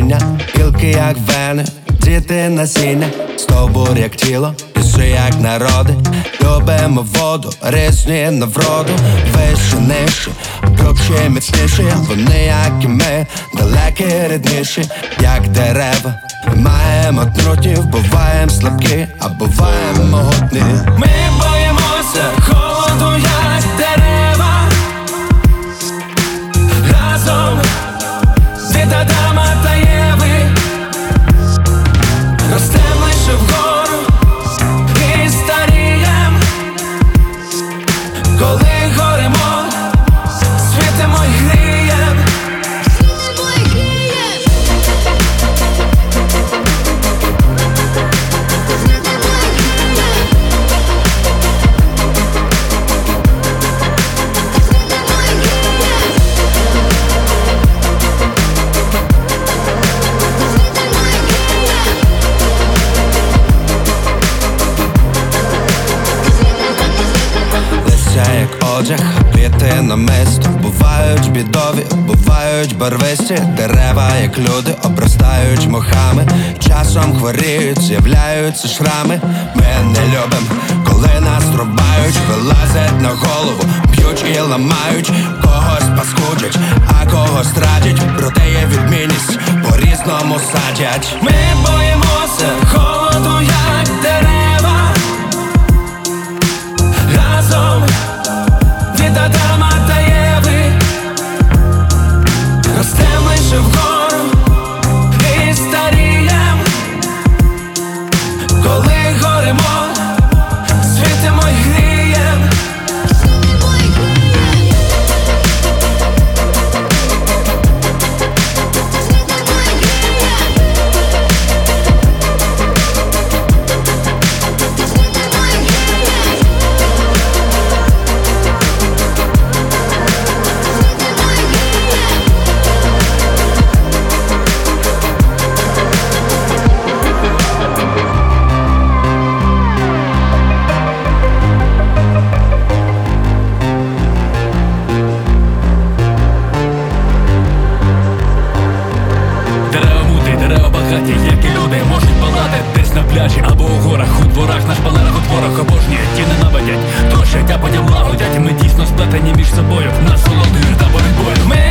коріння, гілки як вени, діти насіння, стовбур як тіло, ліси як народи. Любимо воду, різні на вроду, вище, нижче, грубші, міцніші. Вони, як і ми, далекі, рідніші, як дерева. Маємо трутнів, буваєм слабкі, а буваєм могутні. Ми боїмося холоду, як дерева. Разом від Адама та Єви ростем лише вгору і старієм. Коли горемо, світимо й грієм. Як одяг, квіти намисто. Бувають бідові, бувають барвисті. Дерева, як люди, обростають мохами. Часом хворіють, з'являються шрами. Ми не любим, коли нас рубають. Вилазять на голову, б'ють і ламають. Когось паскудять, а когось радять. Проте є відмінність, по-різному садять. Ми боїмося холоду, як дерева. Разом від Адама та Єви ростем лише вгору і старієм. Коли горемо, світимо й грієм. Як і люди можуть палати десь на пляжі або у горах, у дворах, на шпалерах, у творах обожнюють, ті ненавидять, трощать, а потім лагодять. Ми дійсно сплетені між собою, насолодою та боротьбою. Ми